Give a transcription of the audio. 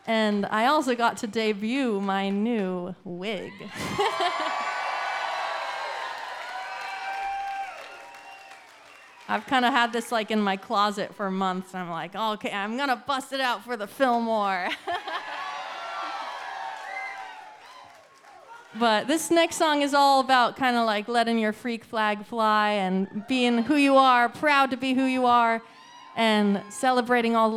And I also got to debut my new wig. I've kind of had this like in my closet for months. I'm like, oh, okay, I'm gonna bust it out for the Fillmore. But this next song is all about kind of like letting your freak flag fly and being who you are, proud to be who you are, and celebrating all the